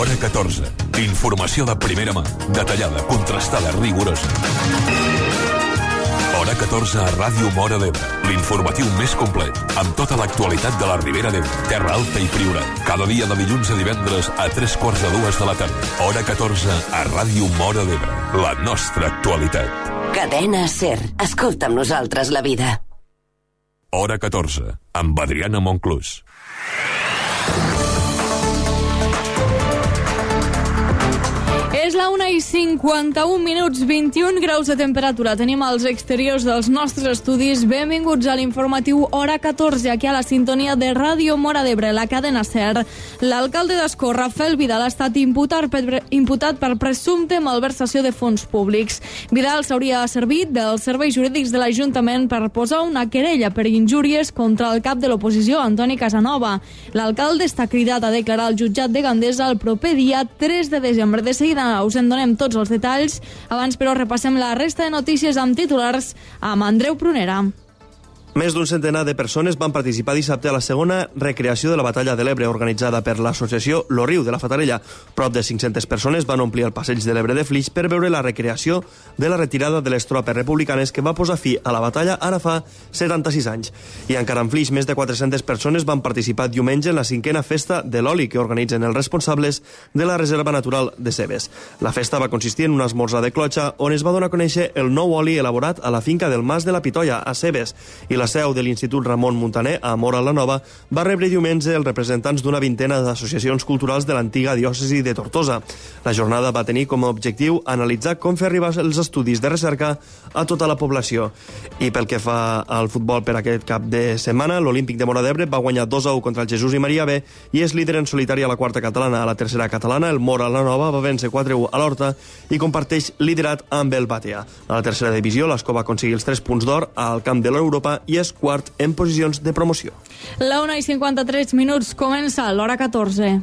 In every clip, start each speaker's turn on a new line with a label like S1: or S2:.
S1: Hora 14. Informació de primera mà, detallada, contrastada, rigorosa. Hora 14 a Ràdio Móra d'Ebre, l'informatiu més complet, amb tota l'actualitat de la Ribera d'Ebre, Terra Alta i Priorat. Cada dia de dilluns a divendres a 3:45 de la tarda. Hora 14 a Ràdio Móra d'Ebre, la nostra actualitat.
S2: Cadena SER. Escolta amb nosaltres la vida.
S1: Hora 14, amb Adriana Monclús.
S3: És la 1:51, 21 graus de temperatura. Tenim als exteriors dels nostres estudis. Benvinguts a l'informatiu Hora 14, aquí a la sintonia de Ràdio Móra d'Ebre, la cadena SER. L'alcalde d'Ascó, Rafael Vidal, ha estat imputat per presumpte malversació de fons públics. Vidal s'hauria servit dels serveis jurídics de l'Ajuntament per posar una querella per injúries contra el cap de l'oposició, Antoni Casanova. L'alcalde està cridat a declarar al jutjat de Gandesa el proper dia 3 de desembre. De seguida us en donem tots els detalls. Abans, però, repassem la resta de notícies amb titulars amb Andreu Prunera.
S4: Més d'un centenar de persones van participar dissabte a la segona recreació de la Batalla de l'Ebre organitzada per l'associació Lo Riu de la Fatarella. Prop de 500 persones van omplir el passeig de l'Ebre de Flix per veure la recreació de la retirada de les tropes republicanes que va posar fi a la batalla ara fa 76 anys. I encara en Flix, més de 400 persones van participar diumenge en la 5a festa de l'oli que organitzen els responsables de la Reserva Natural de Cebes. La festa va consistir en un esmorzar de clotxa on es va donar a conèixer el nou oli elaborat a la finca del Mas de la Pitoia, a Cebes, i la seu de l'Institut Ramon Muntaner, a Móra la Nova, va rebre diumenge els representants d'una vintena d'associacions culturals de l'antiga diòcesi de Tortosa. La jornada va tenir com a objectiu analitzar com fer arribar els estudis de recerca a tota la població. I pel que fa al futbol per aquest cap de setmana, l'Olímpic de Móra d'Ebre va guanyar 2-1 contra el Jesús i Maria B i és líder en solitari a la quarta catalana. A la tercera catalana, el Móra la Nova va vèncer 4-1 a l'Horta i comparteix liderat amb el Batea. A la tercera divisió, l'Escó va aconseguir els 3 punts d'or al camp de l'Europa i és quart en posicions de promoció.
S3: La 1:53 comença l'Hora 14.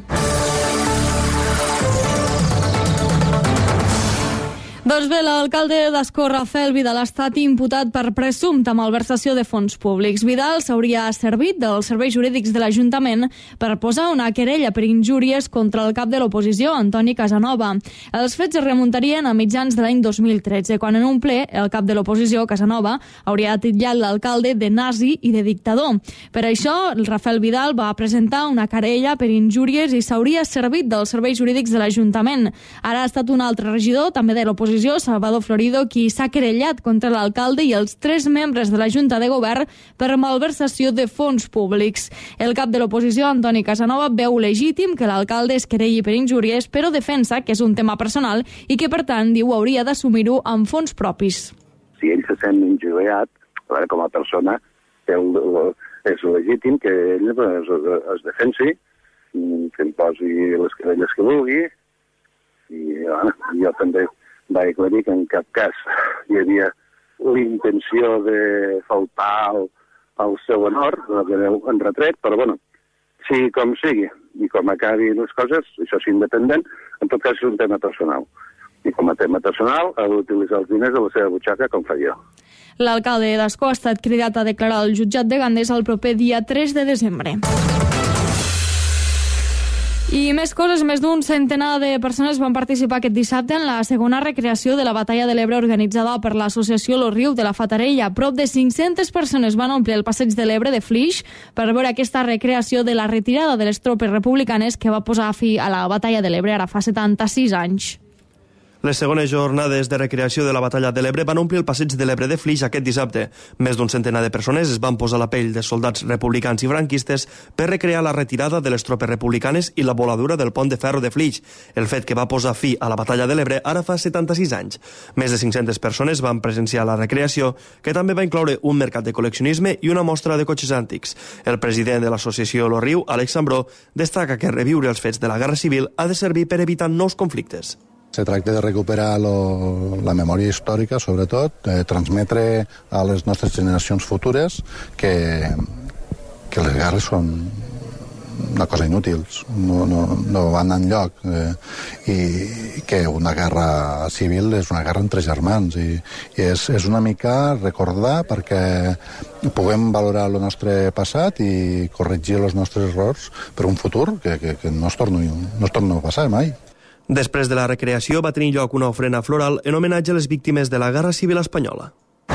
S3: Doncs bé, l'alcalde d'Ascó, Rafael Vidal, ha estat imputat per presumpta malversació de fons públics. Vidal s'hauria servit dels serveis jurídics de l'Ajuntament per posar una querella per injúries contra el cap de l'oposició, Antoni Casanova. Els fets es remuntarien a mitjans de l'any 2013, quan en un ple el cap de l'oposició, Casanova, hauria titllat l'alcalde de nazi i de dictador. Per això, el Rafael Vidal va presentar una querella per injúries i s'hauria servit dels serveis jurídics de l'Ajuntament. Ara ha estat un altre regidor, també de l'oposició, Salvador Florido, qui s'ha querellat contra l'alcalde i els 3 membres de la Junta de Govern per malversació de fons públics. El cap de l'oposició, Antoni Casanova, veu legítim que l'alcalde es querelli per injúries, però defensa que és un tema personal i que, per tant, diu, hauria d'assumir-ho amb fons propis.
S5: Si ell se sent injuriat, com a persona, és legítim que ell es defensi, que em posi les querelles que vulgui, i jo també va aclarir que en cap cas hi havia l'intenció de faltar al seu honor, en retret, però bueno, sigui com sigui, i com acabi les coses, això és independent, en tot cas és un tema personal. I com a tema personal ha d'utilitzar els diners de la seva butxaca, com fa jo.
S3: L'alcalde d'Ascó ha estat cridat a declarar al jutjat de Gandesa el proper dia 3 de desembre. I més coses, més d'un centenar de persones van participar aquest dissabte en la segona recreació de la Batalla de l'Ebre organitzada per l'associació Lo Riu de la Fatarella. Prop de 500 persones van omplir el passeig de l'Ebre de Flix per veure aquesta recreació de la retirada de les tropes republicanes que va posar fi a la Batalla de l'Ebre ara fa 76 anys.
S4: Les segones jornades de recreació de la Batalla de l'Ebre van omplir el passeig de l'Ebre de Flix aquest dissabte. Més d'un centenar de persones es van posar la pell de soldats republicans i franquistes per recrear la retirada de les tropes republicanes i la voladura del pont de ferro de Flix, el fet que va posar fi a la Batalla de l'Ebre ara fa 76 anys. Més de 500 persones van presenciar la recreació, que també va incloure un mercat de col·leccionisme i una mostra de cotxes antics. El president de l'associació Lo Riu, Àlex Sambró, destaca que reviure els fets de la Guerra Civil ha de servir per evitar nous conflictes.
S6: Se tracta de recuperar la memòria històrica, sobretot, transmetre a les nostres generacions futures que les guerres són una cosa inútil, no van enlloc, i que una guerra civil és una guerra entre germans, i és una mica recordar perquè puguem valorar el nostre passat i corregir els nostres errors per un futur que no es torni a passar mai.
S4: Després de la recreació va tenir lloc una ofrena floral en homenatge a les víctimes de la Guerra Civil Espanyola.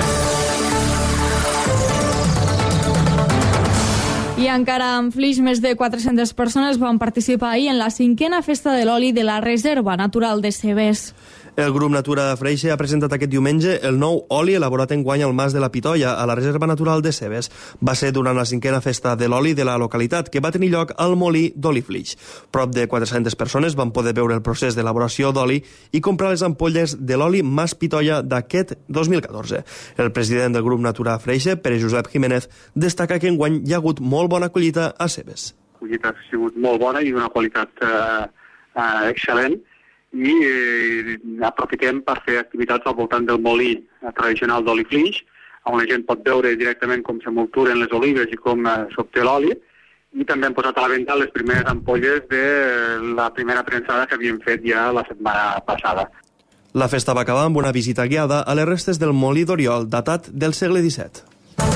S3: I encara amb Flix, més de 400 persones van participar ahir en la 5a Festa de l'Oli de la Reserva Natural de Cebes.
S4: El grup Natura Freixe ha presentat aquest diumenge el nou oli elaborat enguany al Mas de la Pitoia, a la Reserva Natural de Cebes. Va ser durant la 5a Festa de l'Oli de la localitat, que va tenir lloc al molí d'Oli Flix. Prop de 400 persones van poder veure el procés d'elaboració d'oli i comprar les ampolles de l'oli Mas Pitoia d'aquest 2014. El president del grup Natura Freixe, Pere Josep Jiménez, destaca que enguany hi ha hagut molt bona collita a Cebes.
S7: La collita ha sigut molt bona i d'una qualitat excel·lent, i aprofitem per fer activitats al voltant del molí tradicional d'Oli Flix, on la gent pot veure directament com se molturen les olives i com s'obté l'oli, i també hem posat a la venda les primeres ampolles de la primera premsada que havíem fet ja la setmana passada.
S4: La festa va acabar amb una visita guiada a les restes del molí d'Oriol, datat del segle XVII.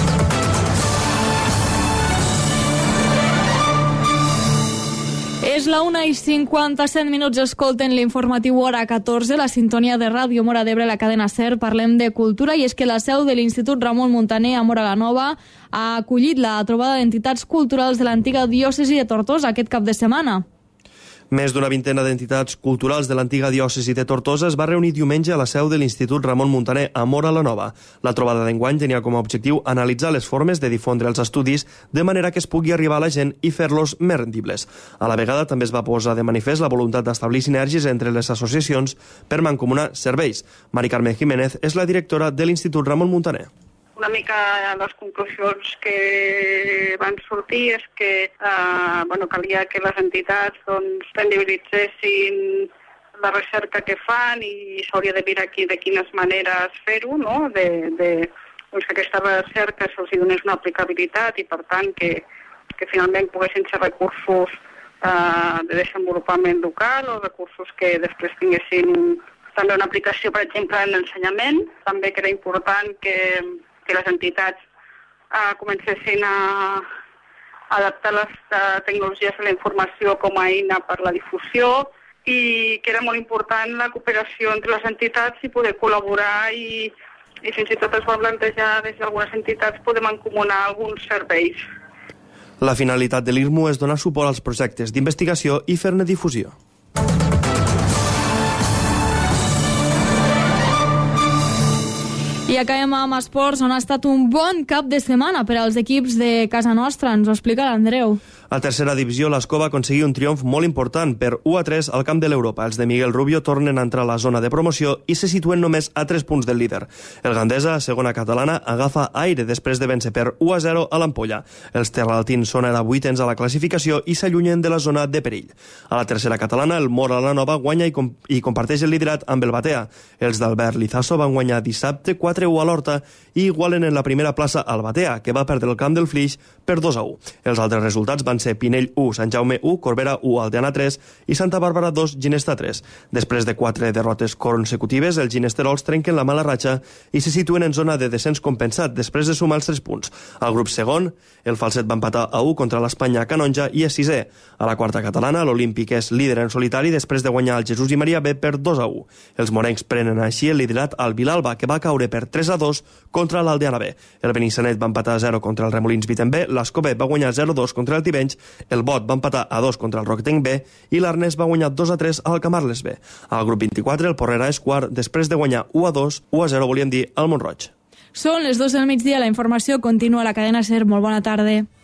S3: És la 1:57, escolten l'informatiu hora 14, la sintonia de Ràdio Móra d'Ebre, la cadena SER. Parlem de cultura, i és que la seu de l'Institut Ramon Muntaner a Móra la Nova ha acollit la trobada d'entitats culturals de l'antiga diòcesi de Tortosa aquest cap de setmana.
S4: Més d'una vintena d'entitats culturals de l'antiga diòcesi de Tortosa es va reunir diumenge a la seu de l'Institut Ramon Muntaner a Móra la Nova. La trobada d'enguany tenia com a objectiu analitzar les formes de difondre els estudis de manera que es pugui arribar a la gent i fer-los més rendibles. A la vegada també es va posar de manifest la voluntat d'establir sinergies entre les associacions per mancomunar serveis. Mari Carmen Jiménez és la directora de l'Institut Ramon Muntaner.
S8: Una mica les conclusions que van sortir és que calia que les entitats rendibilitzessin la recerca que fan, i s'hauria de mirar aquí de quines maneres fer-ho, no? Que aquesta recerca se'ls donés una aplicabilitat i, per tant, que finalment poguessin ser recursos de desenvolupament local o recursos que després tinguessin també una aplicació, per exemple, en l'ensenyament. També que era important que les entitats comencessin a adaptar les tecnologies de la informació com a eina per la difusió, i que era molt important la cooperació entre les entitats i poder col·laborar, i fins i tot es va plantejar des d'algunes entitats poder mancomunar alguns serveis.
S4: La finalitat de l'IRMU és donar suport als projectes d'investigació i fer-ne difusió.
S3: I acabem amb esports, on ha estat un bon cap de setmana per als equips de casa nostra. Ens ho explica l'Andreu.
S4: A tercera divisió, l'Escó va aconseguir un triomf molt important per 1-3 al camp de l'Europa. Els de Miguel Rubio tornen a entrar a la zona de promoció i se situen només a 3 punts del líder. El Gandesa, segona catalana, agafa aire després de vèncer per 1-0 a l'Ampolla. Els terraltins són ara 8ens a la classificació i s'allunyen de la zona de perill. A la tercera catalana, el Móra la Nova guanya i comparteix el liderat amb el Batea. Els d'Albert Lizaso van guanyar dissabte 4-1 a l'Horta i igualen en la primera plaça al Batea, que va perdre el camp del Flix per 2-1. Els altres resultats van ser Pinell 1, Sant Jaume 1, Corbera 1, Aldeana 3 i Santa Bàrbara 2, Ginesta 3. Després de 4 derrotes consecutives, els ginesterols trenquen la mala ratxa i se situen en zona de descens compensat després de sumar els 3 punts. Al grup segon, el Falset va empatar a 1 contra l'Espanya Canonja i és 6è. A la quarta catalana, l'Olímpic és líder en solitari després de guanyar el Jesús i Maria B per 2-1. Els morencs prenen així el liderat al Vilalba, que va caure per 3-2 contra l'Aldeana B. El Benissanet va empatar a 0 contra el Remolins Vitem B, l'Escó B va guanyar 0-2 contra el Tivenys, el Bot va empatar a 2 contra el Roquetenc B i l'Arnès va guanyar 2-3 al Camarles B. Al grup 24, el Porrera és quart després de guanyar 1-2, 1-0 volíem dir, al Montroig.
S3: Són les 2 del migdia, la informació continua a la cadena SER. Molt bona tarda.